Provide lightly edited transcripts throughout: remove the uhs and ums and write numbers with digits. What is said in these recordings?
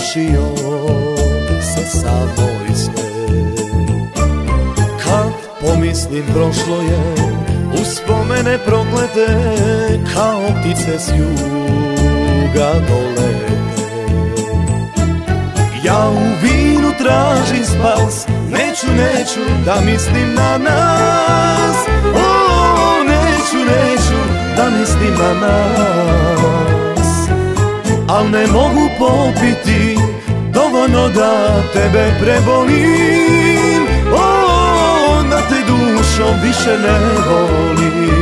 ugušio se sam moj svet. Kad pomislim prošlo je, uspomene proklete, kao ptice s juga dolete. Ja u vinu tražim spas, neću da mislim na nas. O, neću da mislim na nas. Al ne mogu popiti dovoljno da tebe prebolim. O, da te dušom više ne volim.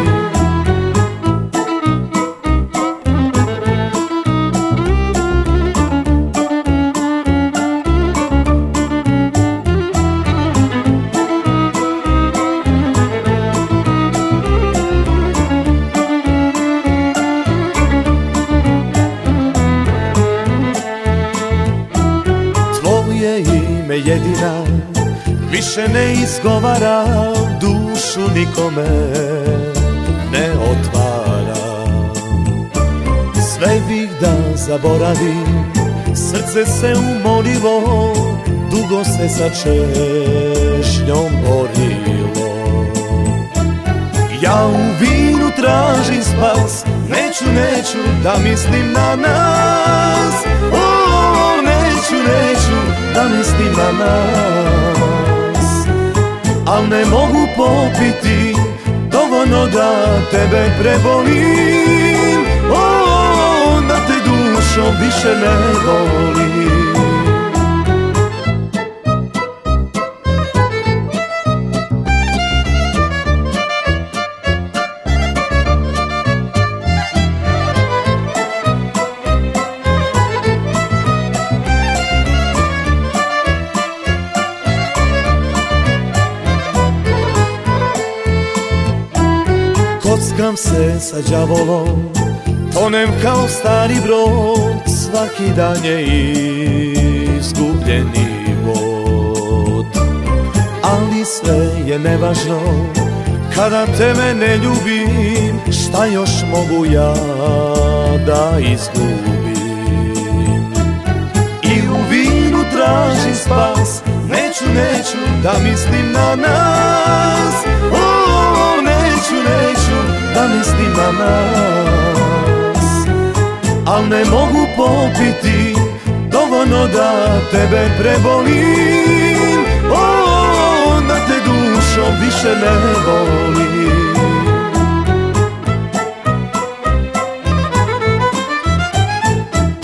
Ime jedina više ne izgovara, dušu nikome ne otvara. Sve bih da zaboravim, srce se umorilo, dugo se sa češnjom borilo. Ja u vinu tražim spas, neću da mislim na nas. O, neću da mislim na nas. Al ne mogu popiti dovoljno da tebe prebolim. O, da te dušom više ne volim. Kockam se sa đavolom, tonem kao stari brod, svaki dan je izgubljeni vod. Ali sve je nevažno, kada tebe ne ljubim, šta još mogu ja da izgubim? I u vinu tražim spas, neću da mislim na nas. O, neću da mislim na nas. Al ne mogu popiti dovoljno da tebe prebolim. O, da te dušom više ne volim.